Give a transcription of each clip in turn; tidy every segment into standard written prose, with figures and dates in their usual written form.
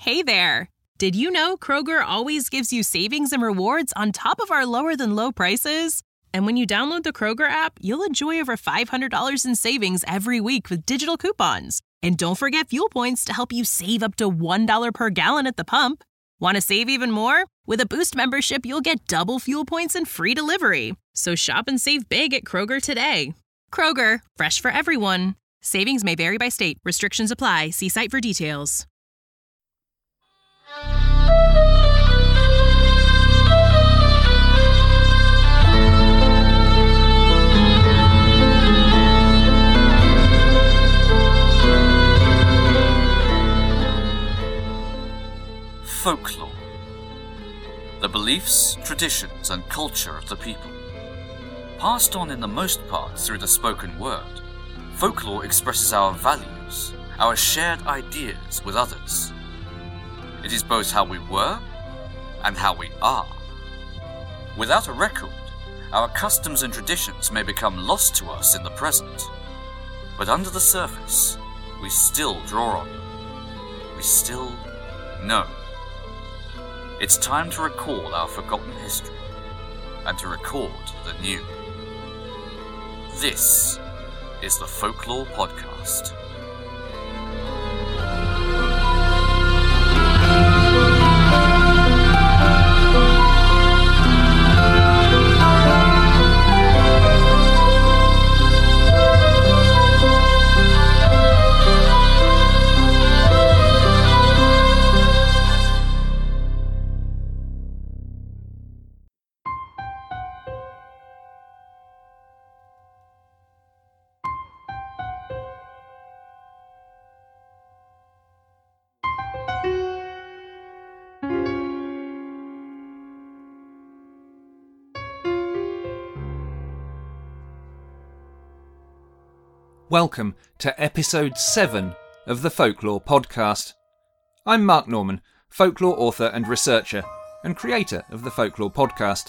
Hey there! Did you know Kroger always gives you savings and rewards on top of our lower-than-low prices? And when you download the Kroger app, you'll enjoy over $500 in savings every week with digital coupons. And don't forget fuel points to help you save up to $1 per gallon at the pump. Want to save even more? With a Boost membership, you'll get double fuel points and free delivery. So shop and save big at Kroger today. Kroger, fresh for everyone. Savings may vary by state. Restrictions apply. See site for details. Folklore. The beliefs, traditions, and culture of the people. Passed on in the most part through the spoken word, folklore expresses our values, our shared ideas with others. It is both how we were and how we are. Without a record, our customs and traditions may become lost to us in the present, but under the surface, we still draw on them. We still know. It's time to recall our forgotten history and to record the new. This is the Folklore Podcast. Welcome to episode 7 of the Folklore Podcast. I'm Mark Norman, folklore author and researcher, and creator of the Folklore Podcast.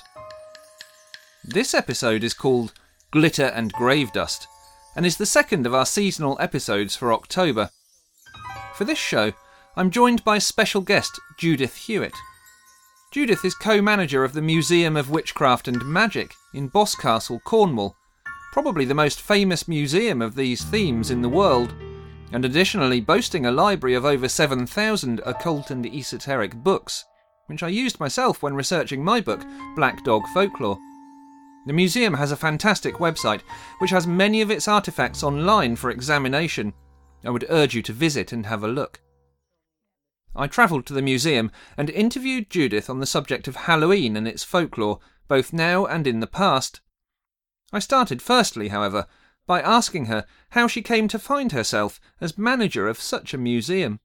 This episode is called Glitter and Grave Dust, and is the second of our seasonal episodes for October. For this show, I'm joined by special guest Judith Hewitt. Judith is co-manager of the Museum of Witchcraft and Magic in Boscastle, Cornwall, probably the most famous museum of these themes in the world, and additionally boasting a library of over 7,000 occult and esoteric books, which I used myself when researching my book, Black Dog Folklore. The museum has a fantastic website, which has many of its artefacts online for examination. I would urge you to visit and have a look. I travelled to the museum and interviewed Judith on the subject of Halloween and its folklore, both now and in the past. I started firstly, however, by asking her how she came to find herself as manager of such a museum.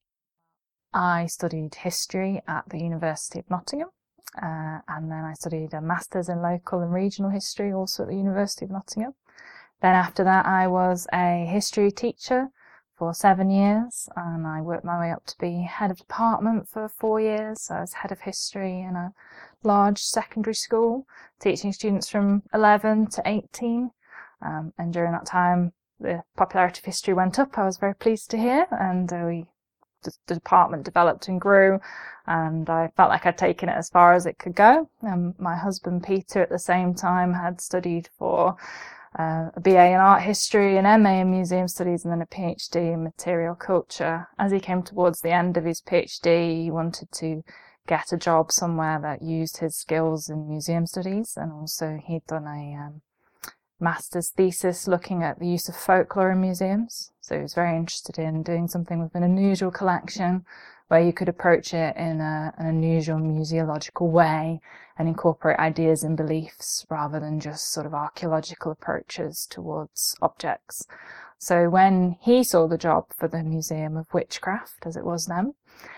I studied history at the University of Nottingham, and then I studied a Masters in Local and Regional History also at the University of Nottingham. Then after that I was a history teacher for 7 years, and I worked my way up to be head of department for 4 years. So I was head of history in a large secondary school, teaching students from 11 to 18. And during that time, the popularity of history went up, I was very pleased to hear, and the department developed and grew, and I felt like I'd taken it as far as it could go. My husband Peter at the same time had studied for a BA in art history, an MA in museum studies, and then a PhD in material culture. As he came towards the end of his PhD, he wanted to get a job somewhere that used his skills in museum studies, and also he'd done a master's thesis looking at the use of folklore in museums. So he was very interested in doing something with an unusual collection where you could approach it in an unusual museological way and incorporate ideas and beliefs rather than just sort of archaeological approaches towards objects. So when he saw the job for the Museum of Witchcraft, as it was then,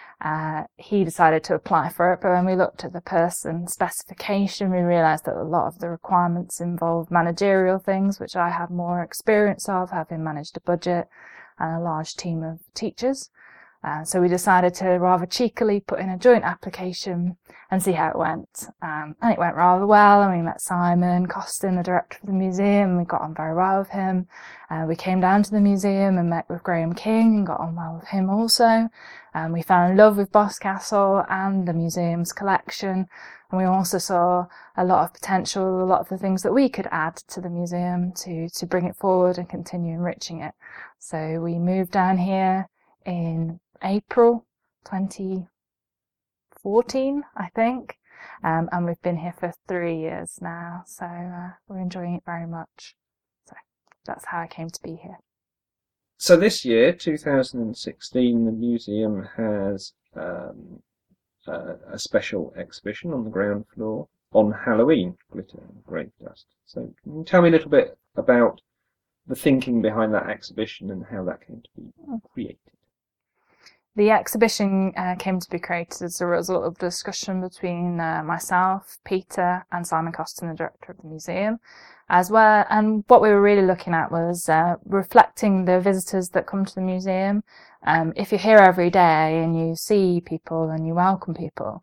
he decided to apply for it, but when we looked at the person specification, we realised that a lot of the requirements involved managerial things, which I have more experience of, having managed a budget and a large team of teachers. So we decided to rather cheekily put in a joint application and see how it went. And it went rather well, and we met Simon Costin, the director of the museum, and we got on very well with him. We came down to the museum and met with Graham King and got on well with him also. We fell in love with Boscastle and the museum's collection, and we also saw a lot of potential, a lot of the things that we could add to the museum to bring it forward and continue enriching it. So we moved down here in April 2014, I think, and we've been here for 3 years now, so we're enjoying it very much. So that's how I came to be here. So this year, 2016, the museum has a special exhibition on the ground floor on Halloween, glitter and grave dust. So can you tell me a little bit about the thinking behind that exhibition and how that came to be created? The exhibition came to be created as a result of discussion between myself, Peter, and Simon Costin, the director of the museum, as well. And what we were really looking at was reflecting the visitors that come to the museum. If you're here every day and you see people and you welcome people,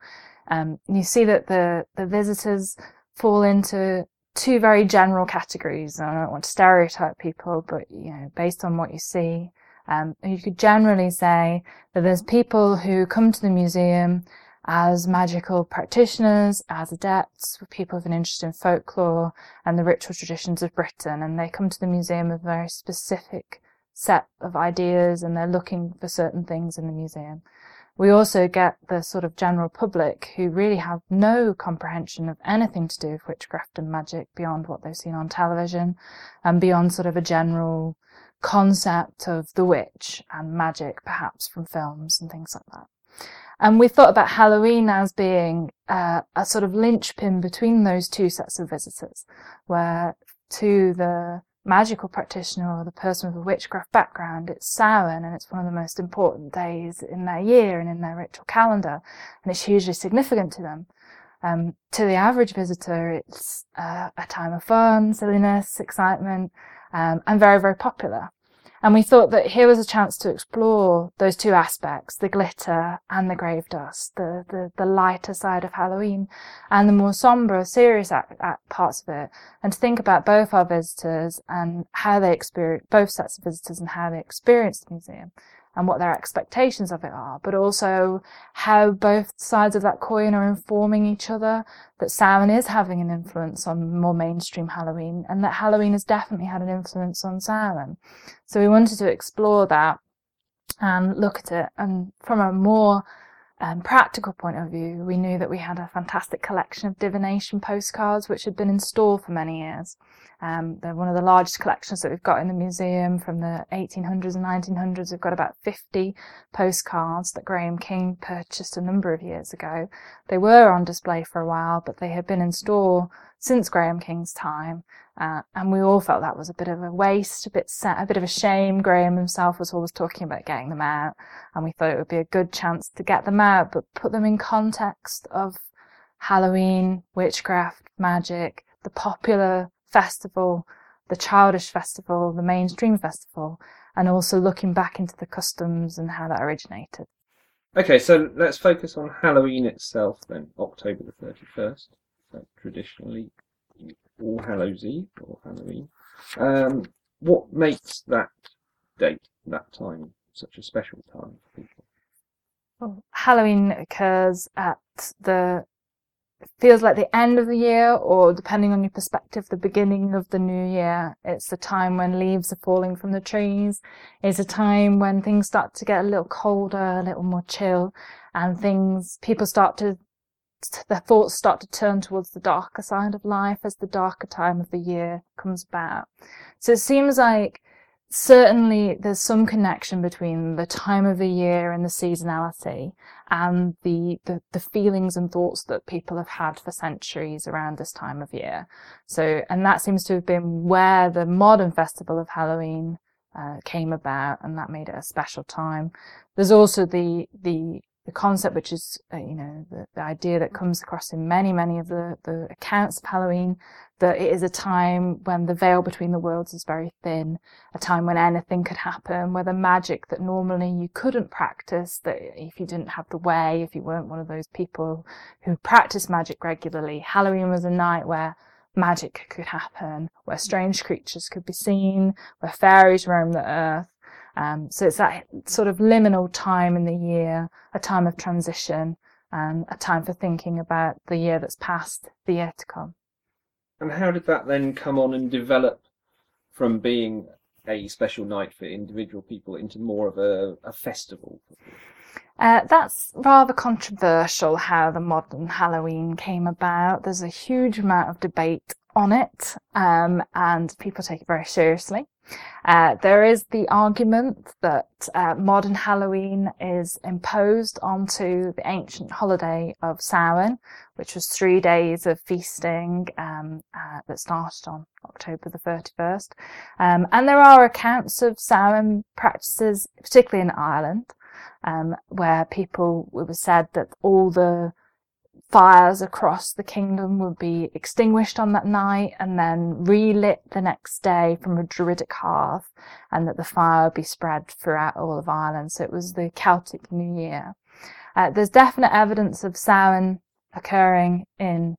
you see that the visitors fall into two very general categories. I don't want to stereotype people, but based on what you see, you could generally say that there's people who come to the museum as magical practitioners, as adepts, people with an interest in folklore and the ritual traditions of Britain, and they come to the museum with a very specific set of ideas and they're looking for certain things in the museum. We also get the sort of general public who really have no comprehension of anything to do with witchcraft and magic beyond what they've seen on television and beyond sort of a general concept of the witch and magic, perhaps from films and things like that. And we thought about Halloween as being a sort of linchpin between those two sets of visitors, where to the magical practitioner or the person with a witchcraft background, it's Samhain, and it's one of the most important days in their year and in their ritual calendar, and it's hugely significant to them. To the average visitor, it's a time of fun, silliness, excitement, and very, very popular. And we thought that here was a chance to explore those two aspects, the glitter and the grave dust, the lighter side of Halloween and the more sombre, serious parts of it, and to think about both our visitors and how they experience, both sets of visitors and how they experience the museum and what their expectations of it are, but also how both sides of that coin are informing each other, that Samhain is having an influence on more mainstream Halloween, and that Halloween has definitely had an influence on Samhain. So we wanted to explore that and look at it, and from a more practical point of view, we knew that we had a fantastic collection of divination postcards which had been in store for many years. They're one of the largest collections that we've got in the museum from the 1800s and 1900s. We've got about 50 postcards that Graham King purchased a number of years ago. They were on display for a while, but they had been in store since Graham King's time. And we all felt that was a bit of a waste, a bit of a shame. Graham himself was always talking about getting them out, and we thought it would be a good chance to get them out, but put them in context of Halloween, witchcraft, magic, the popular festival, the childish festival, the mainstream festival, and also looking back into the customs and how that originated. Okay, so let's focus on Halloween itself then, October the 31st, so traditionally All Hallows Eve or Halloween. What makes that date, that time, such a special time for people? Well, Halloween occurs at feels like the end of the year, or depending on your perspective, the beginning of the new year. It's the time when leaves are falling from the trees. It's a time when things start to get a little colder, a little more chill, and their thoughts start to turn towards the darker side of life as the darker time of the year comes about. So it seems like certainly there's some connection between the time of the year and the seasonality and the feelings and thoughts that people have had for centuries around this time of year. So, and that seems to have been where the modern festival of Halloween came about, and that made it a special time. There's also the concept, which is, the idea that comes across in many of the accounts of Halloween, that it is a time when the veil between the worlds is very thin, a time when anything could happen, where the magic that normally you couldn't practice, that if you didn't have the way, if you weren't one of those people who practiced magic regularly, Halloween was a night where magic could happen, where strange creatures could be seen, where fairies roam the earth. So it's that sort of liminal time in the year, a time of transition, a time for thinking about the year that's passed, the year to come. And how did that then come on and develop from being a special night for individual people into more of a festival? That's rather controversial how the modern Halloween came about. There's a huge amount of debate on it, and people take it very seriously. There is the argument that modern Halloween is imposed onto the ancient holiday of Samhain, which was 3 days of feasting that started on October the 31st. And there are accounts of Samhain practices, particularly in Ireland, where it was said that all the fires across the kingdom would be extinguished on that night and then relit the next day from a druidic hearth, and that the fire would be spread throughout all of Ireland. So it was the Celtic New Year. There's definite evidence of Samhain occurring in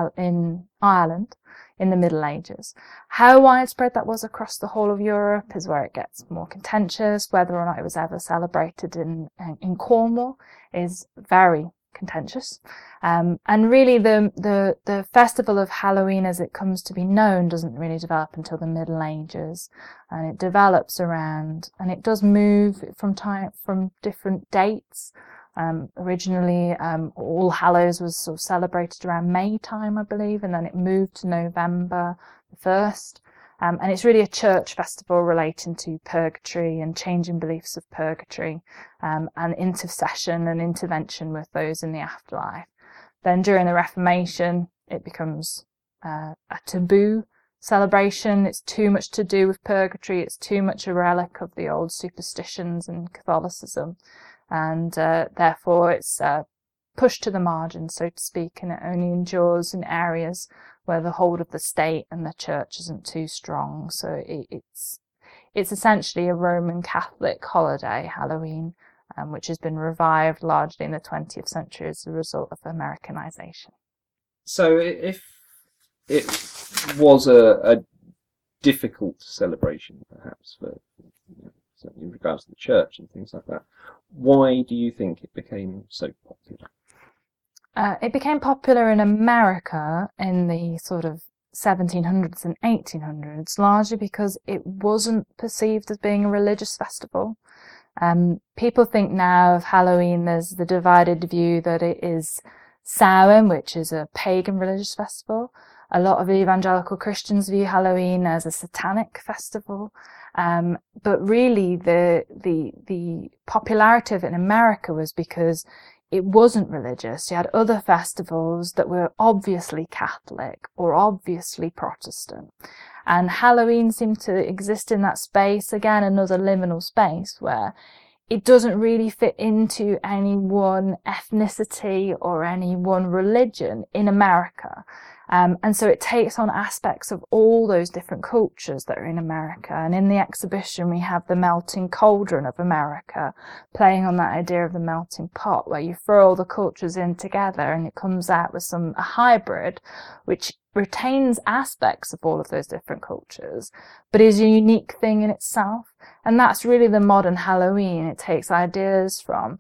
Ireland in the Middle Ages. How widespread that was across the whole of Europe is where it gets more contentious. Whether or not it was ever celebrated in Cornwall is very contentious. And really the festival of Halloween as it comes to be known doesn't really develop until the Middle Ages, and it develops around, and it does move from different dates. Originally, All Hallows was sort of celebrated around May time, I believe, and then it moved to November the 1st. And it's really a church festival relating to purgatory and changing beliefs of purgatory, and intercession and intervention with those in the afterlife. Then during the Reformation, it becomes a taboo celebration. It's too much to do with purgatory. It's too much a relic of the old superstitions and Catholicism. And therefore it's pushed to the margin, so to speak, and it only endures in areas where the hold of the state and the church isn't too strong. So it's essentially a Roman Catholic holiday, Halloween, which has been revived largely in the 20th century as a result of Americanization. So if it was a difficult celebration, perhaps, for certainly in regards to the church and things like that, why do you think it became so popular? It became popular in America in the sort of 1700s and 1800s, largely because it wasn't perceived as being a religious festival. People think now of Halloween, there's the divided view that it is Samhain, which is a pagan religious festival. A lot of evangelical Christians view Halloween as a satanic festival. But really the popularity of it in America was because it wasn't religious. You had other festivals that were obviously Catholic or obviously Protestant. And Halloween seemed to exist in that space, again, another liminal space where it doesn't really fit into any one ethnicity or any one religion in America. And so it takes on aspects of all those different cultures that are in America. And in the exhibition, we have the melting cauldron of America, playing on that idea of the melting pot, where you throw all the cultures in together and it comes out with a hybrid, which retains aspects of all of those different cultures, but is a unique thing in itself. And that's really the modern Halloween. It takes ideas from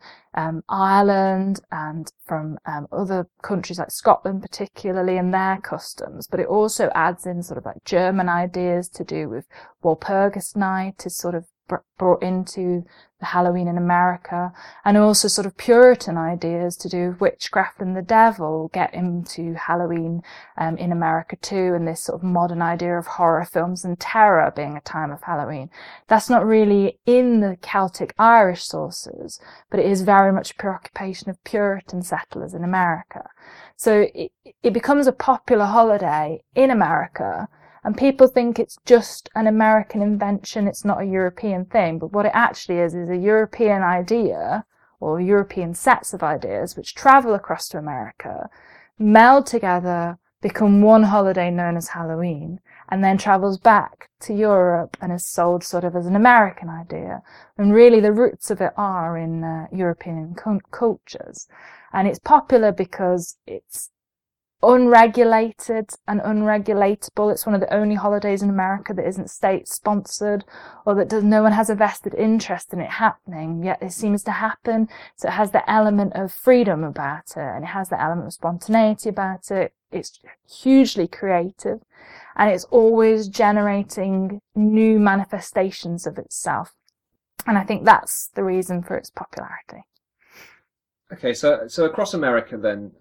Ireland and from other countries like Scotland particularly, and their customs, but it also adds in sort of like German ideas to do with Walpurgis Night is sort of brought into the Halloween in America, and also sort of Puritan ideas to do with witchcraft and the devil get into Halloween in America too, and this sort of modern idea of horror films and terror being a time of Halloween. That's not really in the Celtic Irish sources, but it is very much a preoccupation of Puritan settlers in America. So it becomes a popular holiday in America, and people think it's just an American invention, it's not a European thing. But what it actually is a European idea, or European sets of ideas, which travel across to America, meld together become one holiday known as Halloween, and then travels back to Europe and is sold sort of as an American idea. And really the roots of it are in European cultures. And it's popular because it's unregulated and unregulatable. It's one of the only holidays in America that isn't state-sponsored, or that no one has a vested interest in it happening, yet it seems to happen. So it has the element of freedom about it, and it has the element of spontaneity about it. It's hugely creative, and it's always generating new manifestations of itself. And I think that's the reason for its popularity. Okay, so across America then,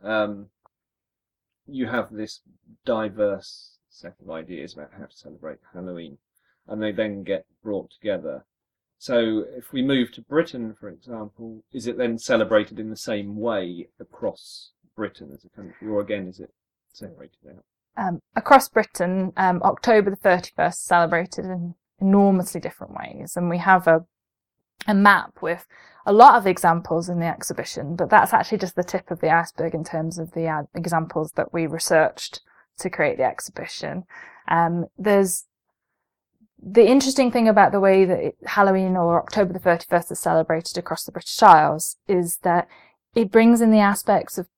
you have this diverse set of ideas about how to celebrate Halloween, and they then get brought together. So if we move to Britain, for example, is it then celebrated in the same way across Britain as a country, or again, is it separated out? Across Britain, October the 31st is celebrated in enormously different ways, and we have a map with a lot of examples in the exhibition, but that's actually just the tip of the iceberg in terms of the examples that we researched to create the exhibition. There's the interesting thing about the way that Halloween or October the 31st is celebrated across the British Isles is that it brings in the aspects of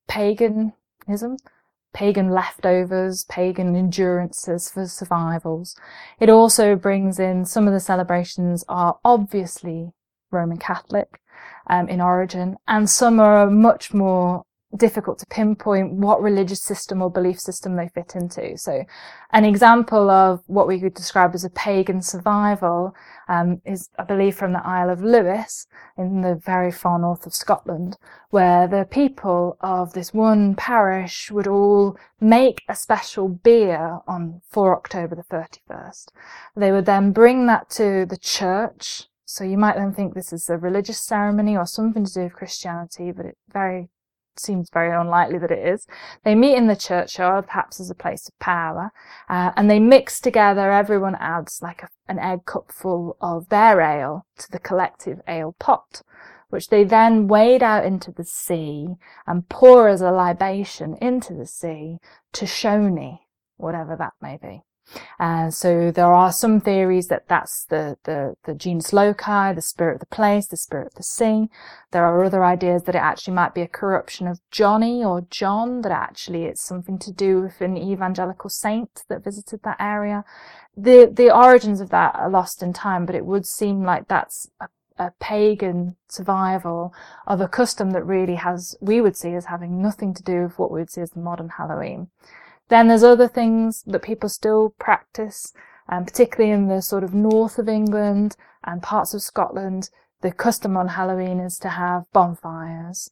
paganism, pagan leftovers, pagan endurances for survivals. It also brings in some of the celebrations are obviously Roman Catholic in origin, and some are much more difficult to pinpoint what religious system or belief system they fit into. So an example of what we could describe as a pagan survival is, I believe, from the Isle of Lewis in the very far north of Scotland, where the people of this one parish would all make a special beer for October the 31st. They would then bring that to the church. So you might then think this is a religious ceremony or something to do with Christianity, but it seems very unlikely that it is. They meet in the churchyard, perhaps as a place of power, and they mix together. Everyone adds like an egg cupful of their ale to the collective ale pot, which they then wade out into the sea and pour as a libation into the sea to Shoni, whatever that may be. So there are some theories that that's the genus loci, the spirit of the place, the spirit of the sea. There are other ideas that it actually might be a corruption of Johnny or John, that actually it's something to do with an evangelical saint that visited that area. The origins of that are lost in time, but it would seem like that's a pagan survival of a custom that really we would see as having nothing to do with what we would see as the modern Halloween. Then there's other things that people still practice, particularly in the sort of north of England and parts of Scotland. The custom on Halloween is to have bonfires,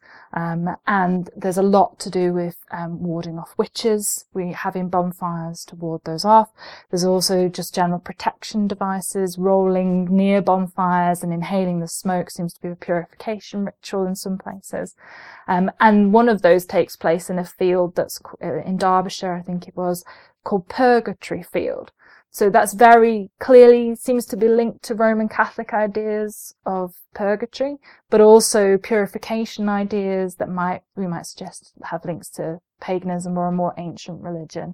and there's a lot to do with warding off witches. We're having bonfires to ward those off. There's also just general protection devices. Rolling near bonfires and inhaling the smoke seems to be a purification ritual in some places. And one of those takes place in a field that's in Derbyshire, I think it was, called Purgatory Field. So that's very clearly seems to be linked to Roman Catholic ideas of purgatory, but also purification ideas that we might suggest have links to paganism or a more ancient religion.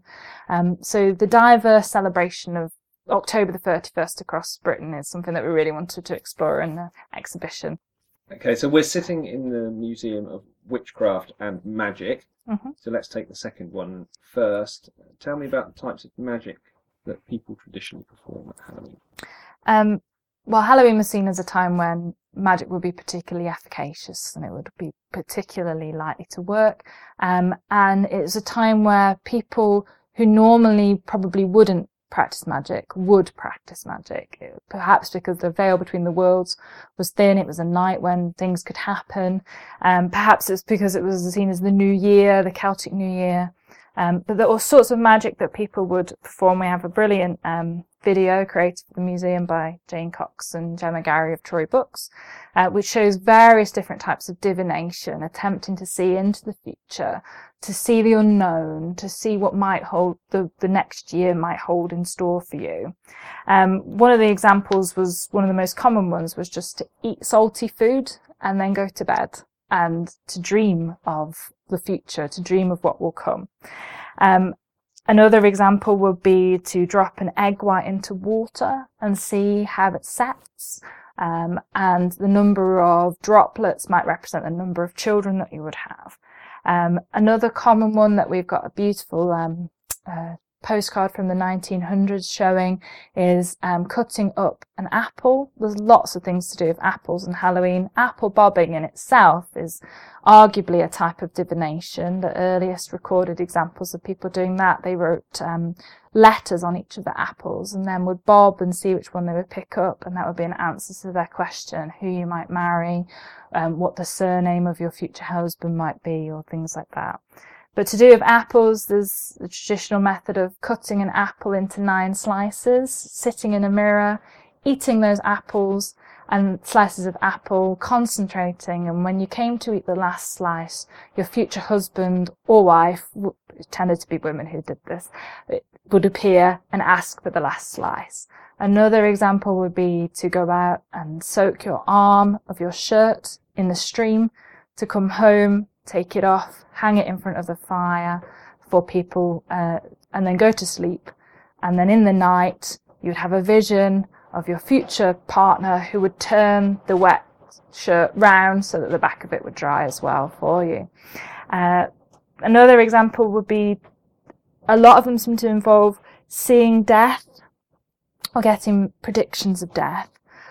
So the diverse celebration of October the 31st across Britain is something that we really wanted to explore in the exhibition. Okay, so we're sitting in the Museum of Witchcraft and Magic. Mm-hmm. So let's take the second one first. Tell me about the types of magic that people traditionally perform at Halloween. Well, Halloween was seen as a time when magic would be particularly efficacious and it would be particularly likely to work. And it was a time where people who normally probably wouldn't practice magic would practice magic. Perhaps because the veil between the worlds was thin, it was a night when things could happen. Perhaps it's because it was seen as the New Year, the Celtic New Year. But there are all sorts of magic that people would perform. We have a brilliant video created for the museum by Jane Cox and Gemma Gary of Troy Books, which shows various different types of divination, attempting to see into the future, to see the unknown, to see what might hold the next year might hold in store for you. One of the examples was, one of the most common ones was just to eat salty food and then go to bed, and to dream of the future, to dream of what will come. Another example would be to drop an egg white into water and see how it sets. And the number of droplets might represent the number of children that you would have. Another common one that we've got a beautiful postcard from the 1900s showing is cutting up an apple. There's lots of things to do with apples and Halloween. Apple bobbing in itself is arguably a type of divination. The earliest recorded examples of people doing that, they wrote letters on each of the apples and then would bob and see which one they would pick up, and that would be an answer to their question, who you might marry, what the surname of your future husband might be, or things like that. But to do with apples, there's the traditional method of cutting an apple into 9 slices, sitting in a mirror, eating those apples and slices of apple, concentrating, and when you came to eat the last slice, your future husband or wife, it tended to be women who did this, would appear and ask for the last slice. Another example would be to go out and soak your arm of your shirt in the stream, to come home, take it off, hang it in front of the fire for people, and then go to sleep. And then in the night, you'd have a vision of your future partner who would turn the wet shirt round so that the back of it would dry as well for you. Another example would be, a lot of them seem to involve seeing death or getting predictions of death.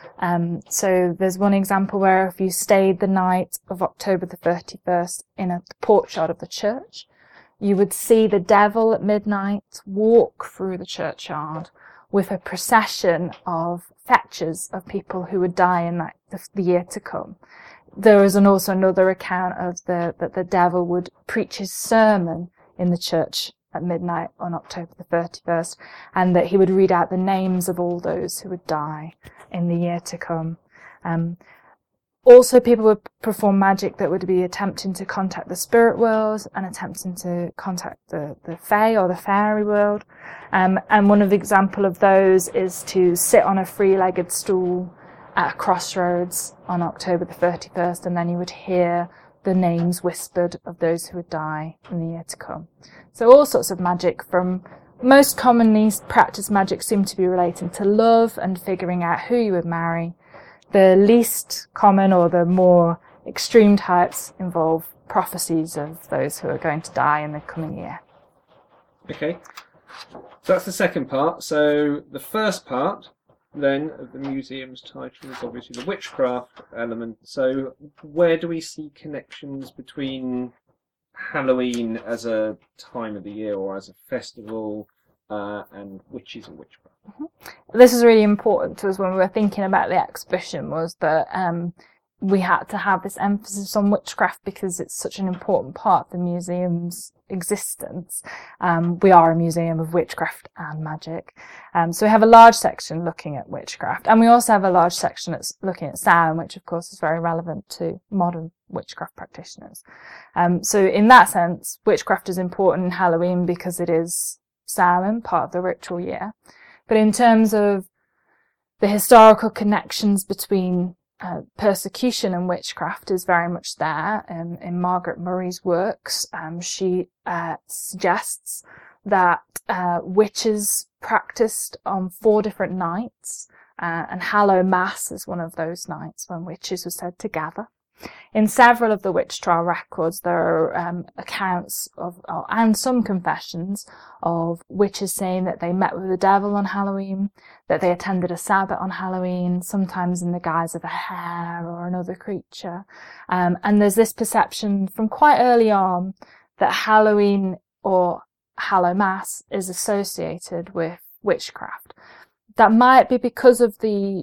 So there's one example where if you stayed the night of October the 31st in a porchyard of the church, you would see the devil at midnight walk through the churchyard with a procession of fetchers of people who would die in the year to come. There is also another account of that the devil would preach his sermon in the church at midnight on October the 31st, and that he would read out the names of all those who would die in the year to come. Also, people would perform magic that would be attempting to contact the spirit world and attempting to contact the fae or the fairy world. And one of the example of those is to sit on a three-legged stool at a crossroads on October the 31st, and then you would hear the names whispered of those who would die in the year to come. So all sorts of magic, from most commonly practiced magic seem to be relating to love and figuring out who you would marry. The least common or the more extreme types involve prophecies of those who are going to die in the coming year. Okay, so that's the second part. So the first part then of the museum's title is obviously the witchcraft element. So where do we see connections between Halloween as a time of the year or as a festival and witches and witchcraft? This is really important to us when we were thinking about the exhibition, was that we had to have this emphasis on witchcraft because it's such an important part of the museum's existence. We are a museum of witchcraft and magic. So we have a large section looking at witchcraft, and we also have a large section that's looking at Samhain, which of course is very relevant to modern witchcraft practitioners. So in that sense, witchcraft is important in Halloween because it is Samhain, part of the ritual year. But in terms of the historical connections between persecution and witchcraft is very much there. In Margaret Murray's works, she suggests that witches practiced on 4 different nights, and Hallow Mass is one of those nights when witches were said to gather. In several of the witch trial records, there are accounts of, and some confessions of witches saying that they met with the devil on Halloween, that they attended a Sabbath on Halloween, sometimes in the guise of a hare or another creature. And there's this perception from quite early on that Halloween or Hallow Mass is associated with witchcraft. That might be because of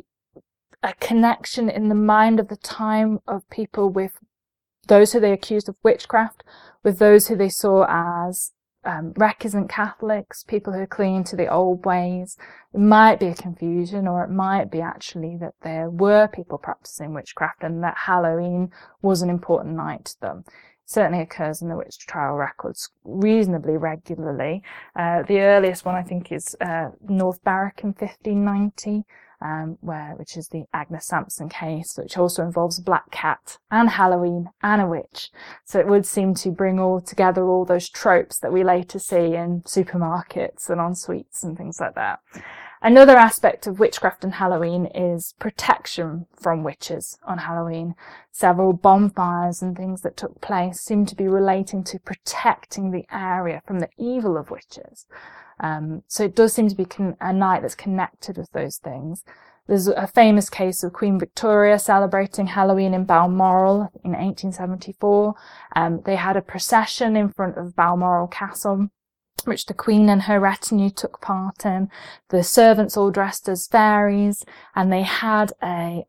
a connection in the mind of the time of people with those who they accused of witchcraft, with those who they saw as recusant Catholics, people who are clinging to the old ways. It might be a confusion, or it might be actually that there were people practicing witchcraft and that Halloween was an important night to them. It certainly occurs in the witch trial records reasonably regularly. The earliest one, I think, is North Berwick in 1590. which is the Agnes Sampson case, which also involves a black cat and Halloween and a witch. So it would seem to bring all together all those tropes that we later see in supermarkets and on sweets and things like that. Another aspect of witchcraft and Halloween is protection from witches on Halloween. Several bonfires and things that took place seem to be relating to protecting the area from the evil of witches. So it does seem to be a night that's connected with those things. There's a famous case of Queen Victoria celebrating Halloween in Balmoral in 1874. They had a procession in front of Balmoral Castle, which the Queen and her retinue took part in. The servants all dressed as fairies, and they had a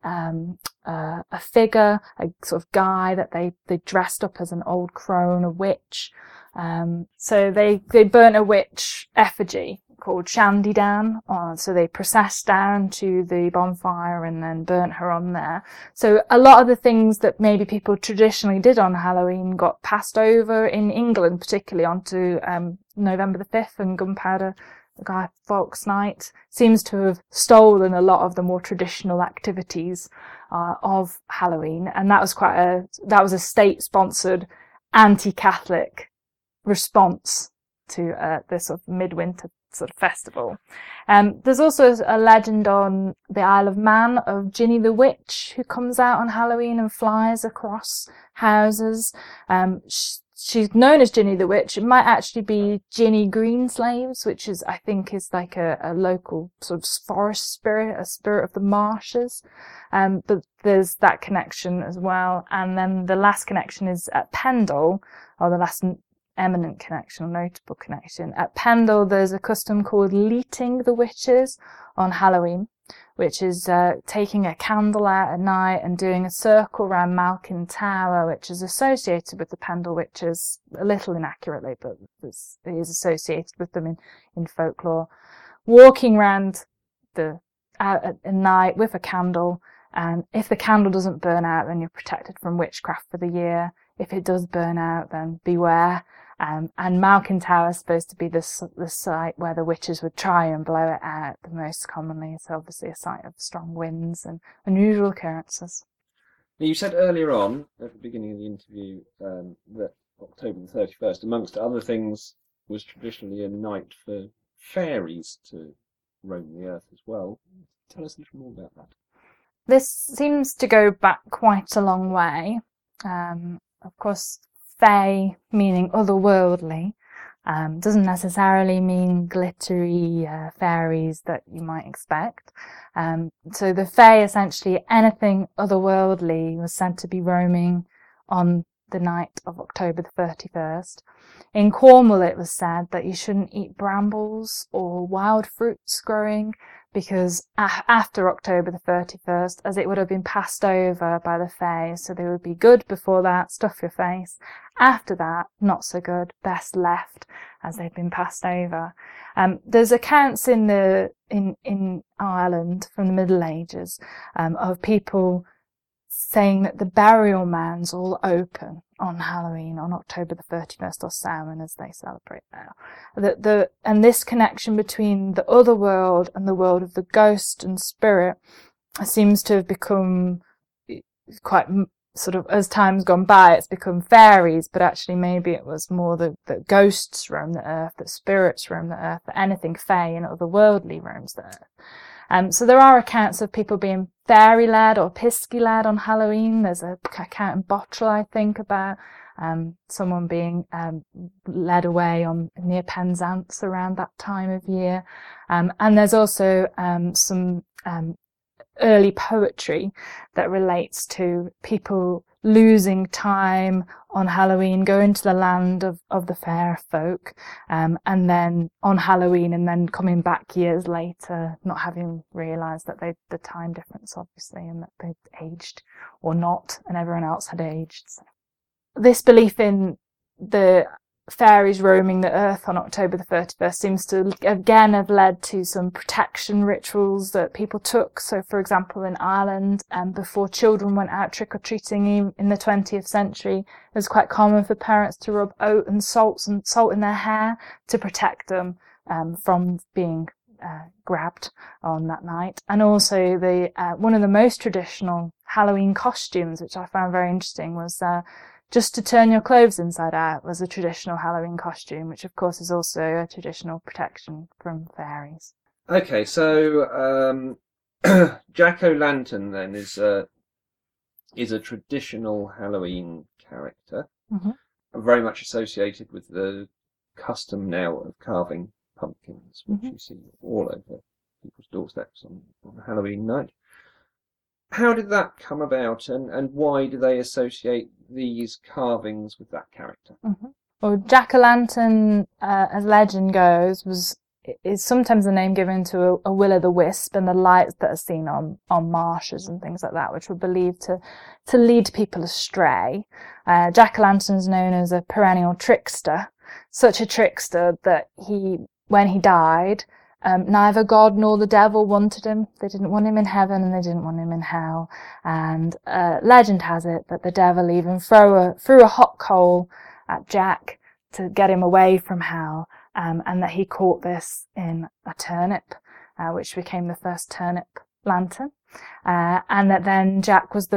figure, a sort of guy that they dressed up as an old crone, a witch. So they burnt a witch effigy called Shandy Dan. So they processed down to the bonfire and then burnt her on there. So a lot of the things that maybe people traditionally did on Halloween got passed over in England, particularly onto November the 5th and Gunpowder Guy Fawkes Night. Seems to have stolen a lot of the more traditional activities of Halloween, and that was a state-sponsored anti-Catholic response to this sort of midwinter sort of festival. There's also a legend on the Isle of Man of Ginny the Witch, who comes out on Halloween and flies across houses. She's known as Ginny the Witch. It might actually be Ginny Greenslaves, which I think is like a local sort of forest spirit, a spirit of the marshes. But there's that connection as well. And then the last connection is at Pendle, or the last eminent connection, or notable connection. At Pendle, there's a custom called Leeting the Witches on Halloween, which is taking a candle out at night and doing a circle around Malkin Tower, which is associated with the Pendle witches, a little inaccurately, but it is associated with them in folklore. Walking around out at night with a candle, and if the candle doesn't burn out, then you're protected from witchcraft for the year. If it does burn out, then beware. And Malkin Tower is supposed to be the site where the witches would try and blow it out the most commonly. It's obviously a site of strong winds and unusual occurrences. Now, you said earlier on, at the beginning of the interview, that October the 31st, amongst other things, was traditionally a night for fairies to roam the earth as well. Tell us a little more about that. This seems to go back quite a long way. Of course, fae, meaning otherworldly, doesn't necessarily mean glittery fairies that you might expect. So the fae, essentially anything otherworldly, was said to be roaming on the night of October the 31st. In Cornwall, it was said that you shouldn't eat brambles or wild fruits growing, because after October the 31st, as it would have been passed over by the fae, so they would be good before that, stuff your face. After that, not so good, best left, as they've been passed over. There's accounts in Ireland from the Middle Ages of people saying that the burial mounds all open on Halloween, on October the 31st, or Samhain as they celebrate now. And this connection between the other world and the world of the ghost and spirit seems to have become quite sort of, as time's gone by, it's become fairies, but actually maybe it was more that ghosts roam the earth, that spirits roam the earth, that anything fae and otherworldly roams the earth. So there are accounts of people being fairy-led or pisky-led on Halloween. There's a account in Bottrell, I think, about someone being led away near Penzance around that time of year. And there's also some early poetry that relates to people losing time on Halloween, going to the land of the fair folk, and then on Halloween, and then coming back years later, not having realised that the time difference, obviously, and that they'd aged or not, and everyone else had aged. So this belief in the fairies roaming the earth on October the 31st seems to again have led to some protection rituals that people took. So, for example, in Ireland, before children went out trick-or-treating in the 20th century, it was quite common for parents to rub oat and salt in their hair to protect them from being grabbed on that night. And also one of the most traditional Halloween costumes, which I found very interesting, was just to turn your clothes inside out was a traditional Halloween costume, which of course is also a traditional protection from fairies. Okay, so Jack-o'-lantern then is a traditional Halloween character, very much associated with the custom now of carving pumpkins, which you see all over people's doorsteps on Halloween night. How did that come about, and why do they associate these carvings with that character? Well, Jack-o'-lantern, as legend goes, is sometimes the name given to a will-o'-the-wisp and the lights that are seen on marshes and things like that, which were believed to lead people astray. Jack-o'-lantern is known as a perennial trickster, such a trickster that when he died, neither God nor the devil wanted him. They didn't want him in heaven and they didn't want him in hell. And legend has it that the devil even threw a hot coal at Jack to get him away from hell, and that he caught this in a turnip, which became the first turnip lantern, and that then Jack was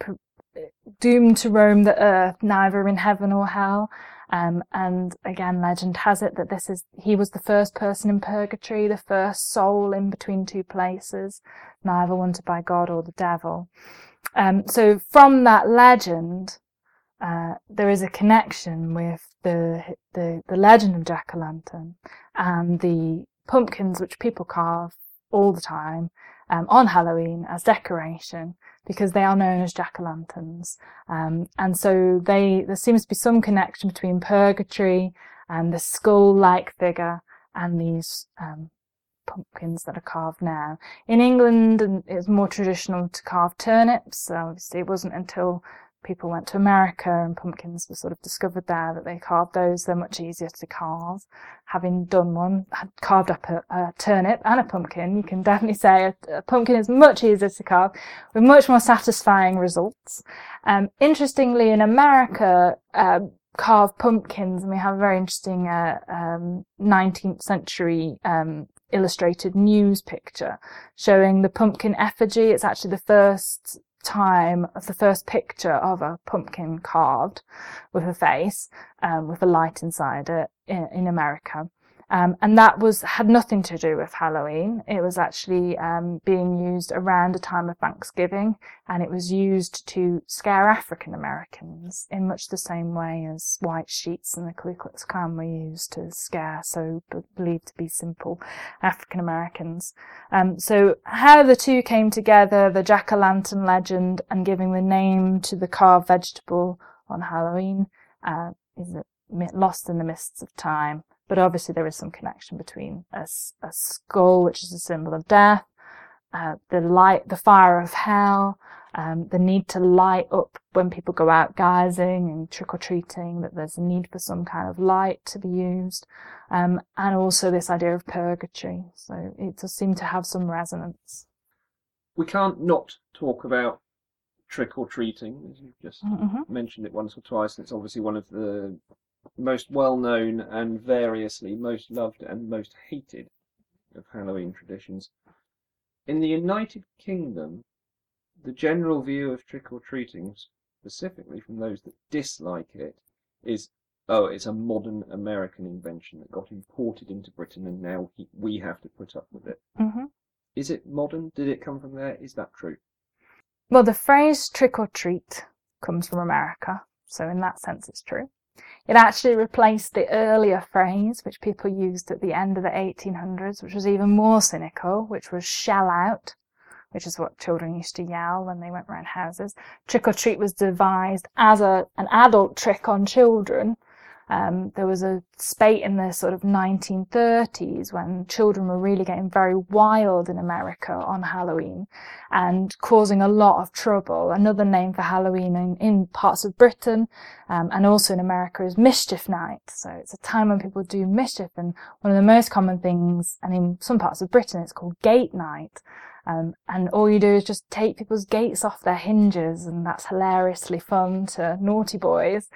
doomed to roam the earth, neither in heaven or hell. And again, legend has it that he was the first person in purgatory, the first soul in between two places, neither wanted by God or the devil. So from that legend, there is a connection with the legend of Jack-o'-lantern and the pumpkins which people carve all the time on Halloween as decoration, because they are known as jack-o'-lanterns. And so there seems to be some connection between purgatory and the skull-like figure and these pumpkins that are carved now. In England, it's more traditional to carve turnips. Obviously, it wasn't until people went to America and pumpkins were sort of discovered there that they carved those. They're much easier to carve. Having done one, had carved up a turnip and a pumpkin, you can definitely say a pumpkin is much easier to carve with much more satisfying results. Interestingly, in America, carved pumpkins, and we have a very interesting 19th century illustrated news picture showing the pumpkin effigy. It's actually the first picture of a pumpkin carved with a face, with a light inside it in America. And that had nothing to do with Halloween. It was actually being used around a time of Thanksgiving, and it was used to scare African Americans in much the same way as white sheets and the Ku Klux Klan were used to scare believed to be simple African Americans. So how the two came together, the jack-o'-lantern legend and giving the name to the carved vegetable on Halloween, is lost in the mists of time. But obviously there is some connection between a skull, which is a symbol of death, the fire of hell, the need to light up when people go out guising and trick-or-treating, that there's a need for some kind of light to be used, and also this idea of purgatory. So it does seem to have some resonance. We can't not talk about trick-or-treating, as you've just mentioned it once or twice, and it's obviously one of the most well-known and variously most loved and most hated of Halloween traditions. In the United Kingdom, the general view of trick-or-treating, specifically from those that dislike it, is, it's a modern American invention that got imported into Britain and now we have to put up with it. Is it modern? Did it come from there? Is that true? Well, the phrase trick-or-treat comes from America, so in that sense it's true. It actually replaced the earlier phrase, which people used at the end of the 1800s, which was even more cynical, which was shell out, which is what children used to yell when they went round houses. Trick or treat was devised as an adult trick on children. There was a spate in the sort of 1930s when children were really getting very wild in America on Halloween and causing a lot of trouble. Another name for Halloween in parts of Britain and also in America is Mischief Night. So it's a time when people do mischief, and one of the most common things, and in some parts of Britain it's called Gate Night. And all you do is just take people's gates off their hinges, and that's hilariously fun to naughty boys.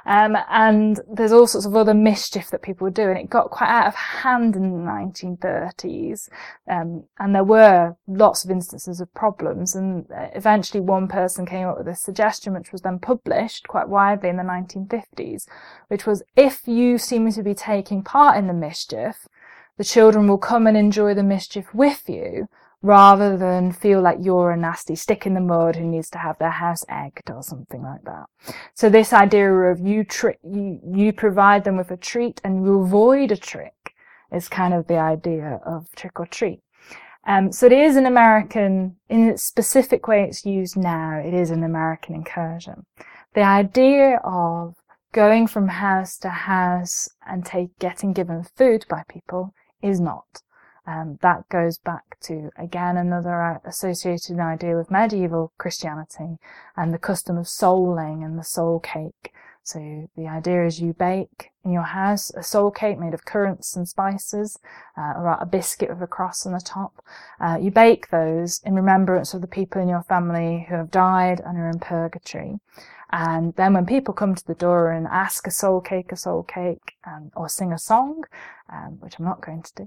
And there's all sorts of other mischief that people would do, and it got quite out of hand in the 1930s. And there were lots of instances of problems, and eventually one person came up with a suggestion, which was then published quite widely in the 1950s, which was, if you seem to be taking part in the mischief, the children will come and enjoy the mischief with you, rather than feel like you're a nasty stick in the mud who needs to have their house egged or something like that. So this idea of you provide them with a treat and you avoid a trick is kind of the idea of trick or treat. So it is an American, in its specific way it's used now, it is an American incursion. The idea of going from house to house and getting given food by people is not. That goes back to, again, another associated idea with medieval Christianity and the custom of souling and the soul cake. So the idea is you bake in your house a soul cake made of currants and spices, or a biscuit with a cross on the top. You bake those in remembrance of the people in your family who have died and are in purgatory. And then when people come to the door and ask a soul cake, or sing a song, which I'm not going to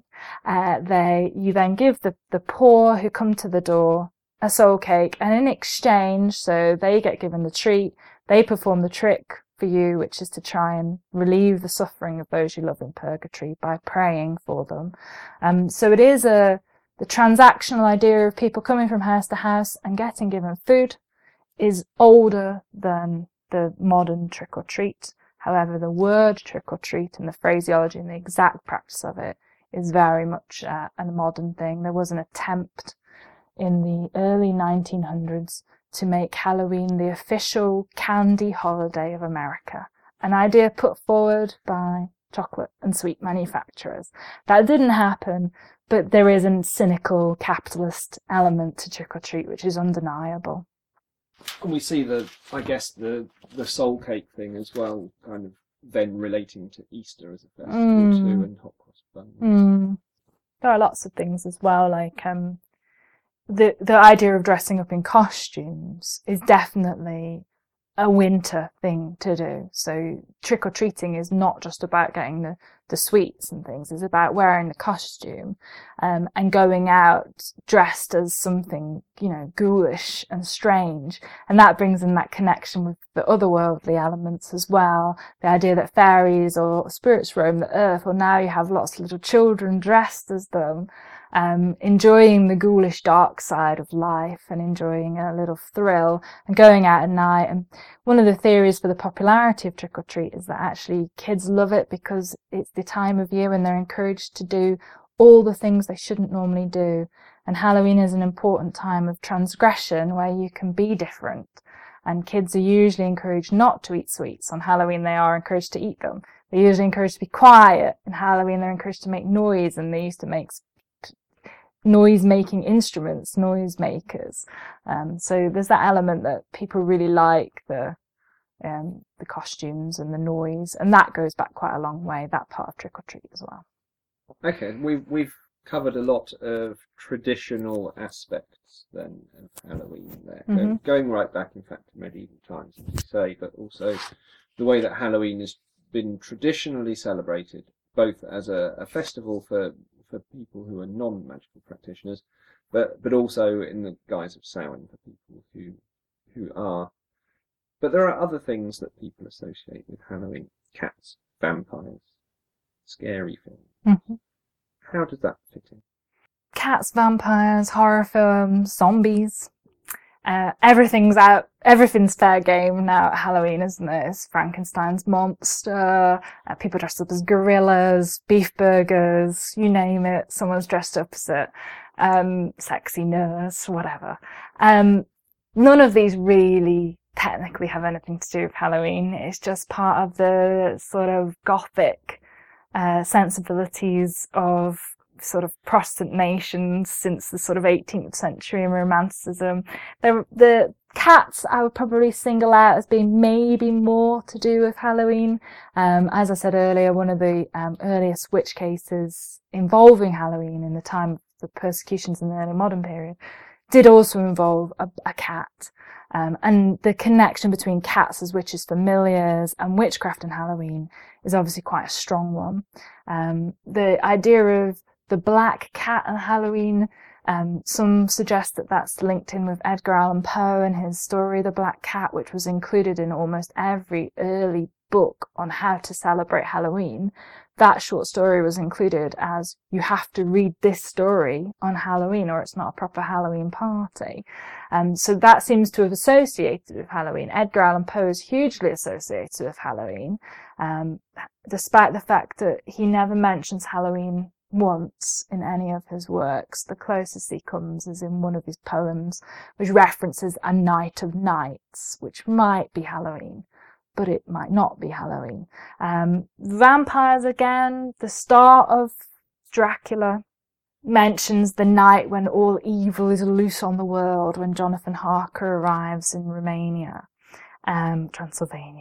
do, you then give the poor who come to the door a soul cake, and in exchange, so they get given the treat, they perform the trick for you, which is to try and relieve the suffering of those you love in purgatory by praying for them. So it is the transactional idea of people coming from house to house and getting given food is older than the modern trick-or-treat. However, the word trick-or-treat and the phraseology and the exact practice of it is very much a modern thing. There was an attempt in the early 1900s to make Halloween the official candy holiday of America, an idea put forward by chocolate and sweet manufacturers. That didn't happen, but there is a cynical capitalist element to trick-or-treat which is undeniable. And we see the soul cake thing as well, kind of then relating to Easter as a festival too, and hot cross buns. There are lots of things as well, like the idea of dressing up in costumes is definitely a winter thing to do. So trick-or-treating is not just about getting the sweets and things, it's about wearing the costume and going out dressed as something, ghoulish and strange. And that brings in that connection with the otherworldly elements as well. The idea that fairies or spirits roam the earth, or now you have lots of little children dressed as them, enjoying the ghoulish dark side of life and enjoying a little thrill and going out at night. And one of the theories for the popularity of trick-or-treat is that actually kids love it because it's the time of year when they're encouraged to do all the things they shouldn't normally do. And Halloween is an important time of transgression where you can be different. And kids are usually encouraged not to eat sweets. On Halloween, they are encouraged to eat them. They're usually encouraged to be quiet. In Halloween, they're encouraged to make noise, and they used to make noise-making instruments, noise makers. So there's that element that people really like, the costumes and the noise, and that goes back quite a long way, that part of trick-or-treat as well. Okay, we've covered a lot of traditional aspects then of Halloween there, going right back, in fact, to medieval times, as you say, but also the way that Halloween has been traditionally celebrated, both as a festival for people who are non-magical practitioners, but also in the guise of Samhain for people who are. But there are other things that people associate with Halloween: cats, vampires, scary things. How does that fit in? Cats, vampires, horror films, zombies. Everything's fair game now at Halloween, isn't it? It's Frankenstein's monster, people dressed up as gorillas, beef burgers, you name it, someone's dressed up as it, sexy nurse, whatever. None of these really technically have anything to do with Halloween. It's just part of the sort of gothic sensibilities of sort of Protestant nations since the sort of 18th century and Romanticism. The cats I would probably single out as being maybe more to do with Halloween. As I said earlier, one of the earliest witch cases involving Halloween in the time of the persecutions in the early modern period, did also involve a cat. And the connection between cats as witches' familiars and witchcraft and Halloween is obviously quite a strong one. The idea of the black cat and Halloween, some suggest that that's linked in with Edgar Allan Poe and his story, The Black Cat, which was included in almost every early book on how to celebrate Halloween. That short story was included as, you have to read this story on Halloween or it's not a proper Halloween party. So that seems to have associated with Halloween. Edgar Allan Poe is hugely associated with Halloween, despite the fact that he never mentions Halloween once in any of his works. The closest he comes is in one of his poems, which references a night of nights, which might be Halloween, but it might not be Halloween. Vampires, again, the start of Dracula mentions the night when all evil is loose on the world, when Jonathan Harker arrives in Transylvania.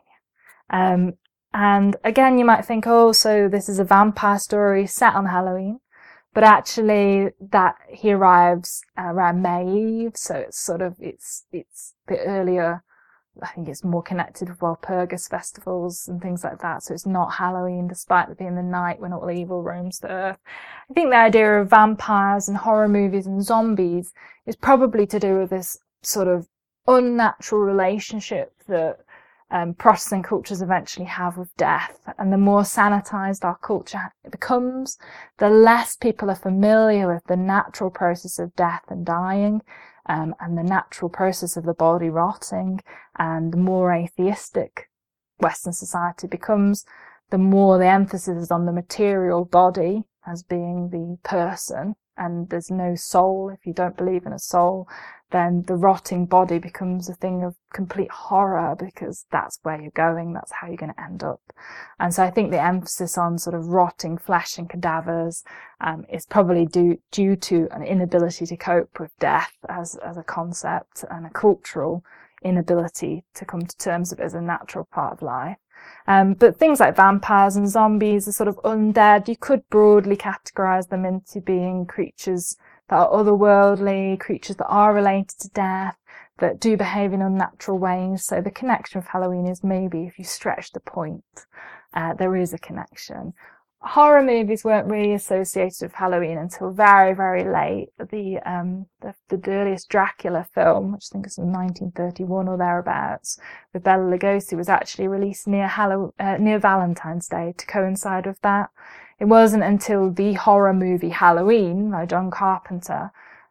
And again, you might think, oh, so this is a vampire story set on Halloween, but actually that he arrives around May Eve, so it's the earlier, I think it's more connected with Walpurgis festivals and things like that. So it's not Halloween, despite it being the night when all evil roams the earth. I think the idea of vampires and horror movies and zombies is probably to do with this sort of unnatural relationship that Protestant cultures eventually have with death. And the more sanitized our culture becomes, the less people are familiar with the natural process of death and dying, and the natural process of the body rotting. And the more atheistic Western society becomes, the more the emphasis is on the material body as being the person, and there's no soul. If you don't believe in a soul, then the rotting body becomes a thing of complete horror, because that's where you're going, that's how you're going to end up. And so I think the emphasis on sort of rotting flesh and cadavers is probably due to an inability to cope with death as a concept, and a cultural inability to come to terms with it as a natural part of life. But things like vampires and zombies are sort of undead. You could broadly categorize them into being creatures that are otherworldly, creatures that are related to death, that do behave in unnatural ways. So the connection with Halloween is, maybe if you stretch the point, there is a connection. Horror movies weren't really associated with Halloween until very, very late. The earliest Dracula film, which I think is from 1931 or thereabouts, with Bela Lugosi, was actually released near Valentine's Day to coincide with that. It wasn't until the horror movie Halloween by John Carpenter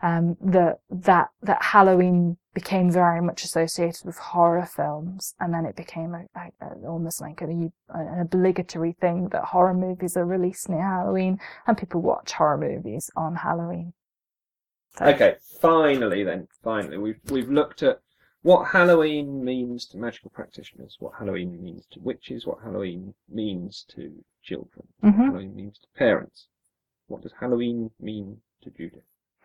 that Halloween became very much associated with horror films, and then it became almost like an obligatory thing that horror movies are released near Halloween, and people watch horror movies on Halloween. So. Okay, finally, we've looked at what Halloween means to magical practitioners, what Halloween means to witches, what Halloween means to children, what Halloween means to parents. What does Halloween mean to Judith?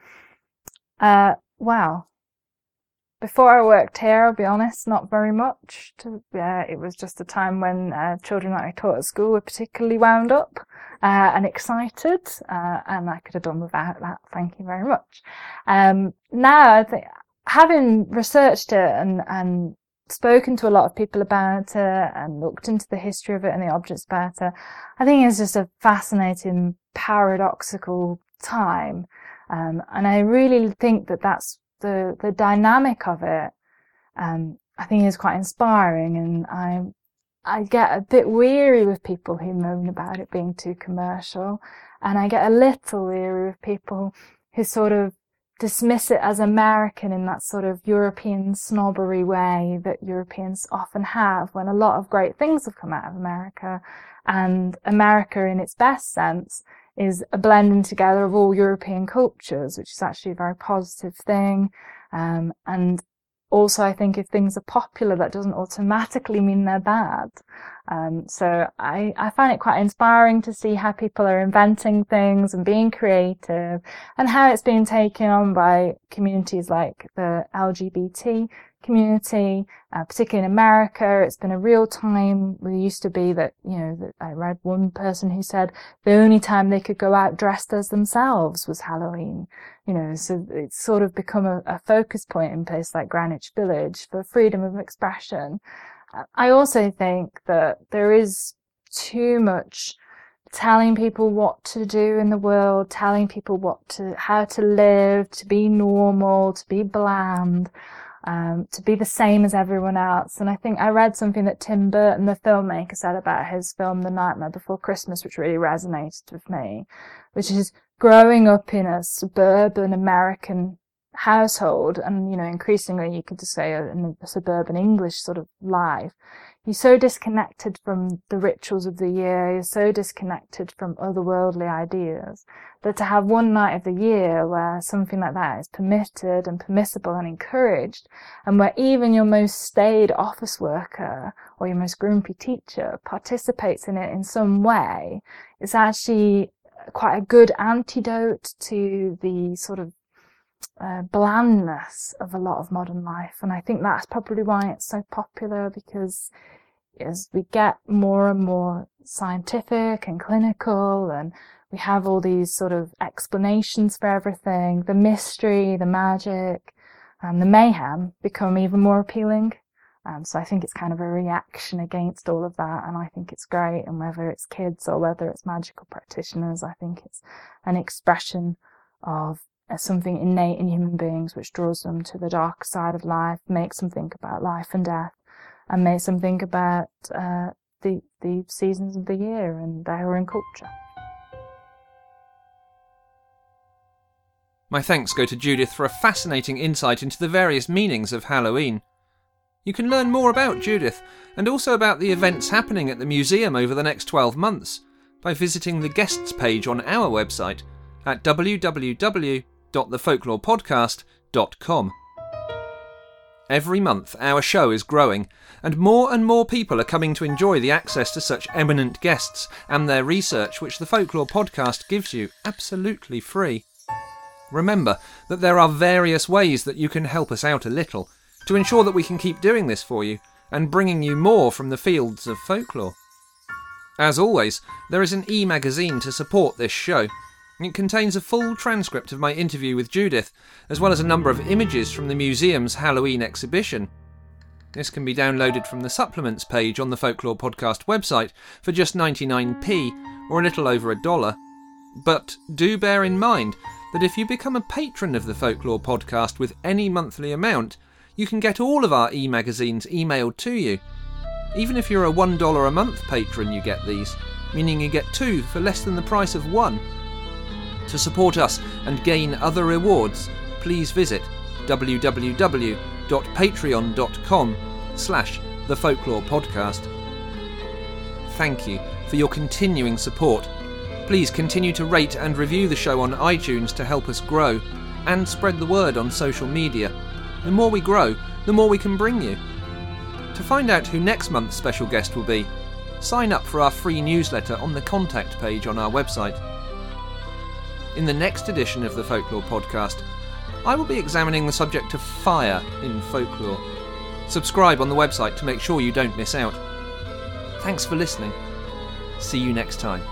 Wow. Before I worked here, I'll be honest, not very much. It was just a time when children that I taught at school were particularly wound up and excited, and I could have done without that. Thank you very much. Now, I think, having researched it and spoken to a lot of people about it and looked into the history of it and the objects about it, I think it's just a fascinating, paradoxical time. And I really think that that's the dynamic of it, I think is quite inspiring, and I get a bit weary with people who moan about it being too commercial, and I get a little weary with people who sort of dismiss it as American in that sort of European snobbery way that Europeans often have, when a lot of great things have come out of America, and America in its best sense is a blending together of all European cultures, which is actually a very positive thing. And also, I think if things are popular, that doesn't automatically mean they're bad. So I find it quite inspiring to see how people are inventing things and being creative, and how it's being taken on by communities like the LGBT community, particularly in America. It's been a real time. There used to be that, that I read one person who said the only time they could go out dressed as themselves was Halloween. So it's sort of become a focus point in places like Greenwich Village for freedom of expression. I also think that there is too much telling people what to do in the world, telling people how to live, to be normal, to be bland, to be the same as everyone else. And I think I read something that Tim Burton, the filmmaker, said about his film The Nightmare Before Christmas, which really resonated with me, which is growing up in a suburban American household, and increasingly you could just say in a suburban English sort of life. You're so disconnected from the rituals of the year, you're so disconnected from otherworldly ideas, that to have one night of the year where something like that is permitted and permissible and encouraged, and where even your most staid office worker or your most grumpy teacher participates in it in some way, is actually quite a good antidote to the sort of blandness of a lot of modern life. And I think that's probably why it's so popular, because as we get more and more scientific and clinical, and we have all these sort of explanations for everything, the mystery, the magic, and the mayhem become even more appealing. So I think it's kind of a reaction against all of that, and I think it's great. And whether it's kids or whether it's magical practitioners, I think it's an expression of something innate in human beings which draws them to the dark side of life, makes them think about life and death, and makes them think about the seasons of the year and their own culture. My thanks go to Judith for a fascinating insight into the various meanings of Halloween. You can learn more about Judith, and also about the events happening at the museum over the next 12 months, by visiting the guests page on our website at www.thefolklorepodcast.com. Every month our show is growing, and more people are coming to enjoy the access to such eminent guests and their research, which the Folklore Podcast gives you absolutely free. Remember that there are various ways that you can help us out a little, to ensure that we can keep doing this for you, and bringing you more from the fields of folklore. As always, there is an e-magazine to support this show. It contains a full transcript of my interview with Judith, as well as a number of images from the museum's Halloween exhibition. This can be downloaded from the supplements page on the Folklore Podcast website for just 99p, or a little over $1. But do bear in mind that if you become a patron of the Folklore Podcast with any monthly amount, you can get all of our e-magazines emailed to you. Even if you're a $1 a month patron, you get these, meaning you get 2 for less than the price of 1. To support us and gain other rewards, please visit www.patreon.com/thefolklorepodcast. Thank you for your continuing support. Please continue to rate and review the show on iTunes to help us grow, and spread the word on social media. The more we grow, the more we can bring you. To find out who next month's special guest will be, sign up for our free newsletter on the contact page on our website. In the next edition of the Folklore Podcast, I will be examining the subject of fire in folklore. Subscribe on the website to make sure you don't miss out. Thanks for listening. See you next time.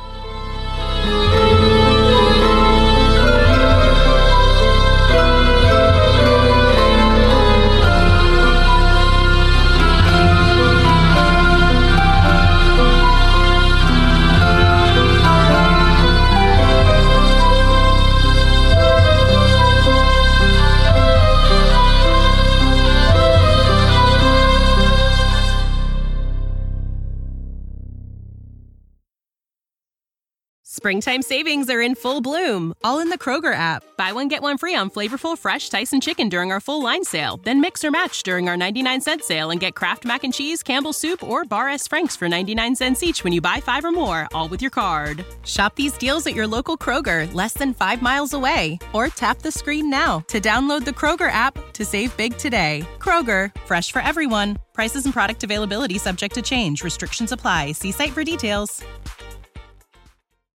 Springtime savings are in full bloom, all in the Kroger app. Buy one, get one free on flavorful, fresh Tyson chicken during our full line sale. Then mix or match during our 99-cent sale and get Kraft Mac and Cheese, Campbell's Soup, or Bar S. Frank's for 99 cents each when you buy 5 or more, all with your card. Shop these deals at your local Kroger, less than 5 miles away. Or tap the screen now to download the Kroger app to save big today. Kroger, fresh for everyone. Prices and product availability subject to change. Restrictions apply. See site for details.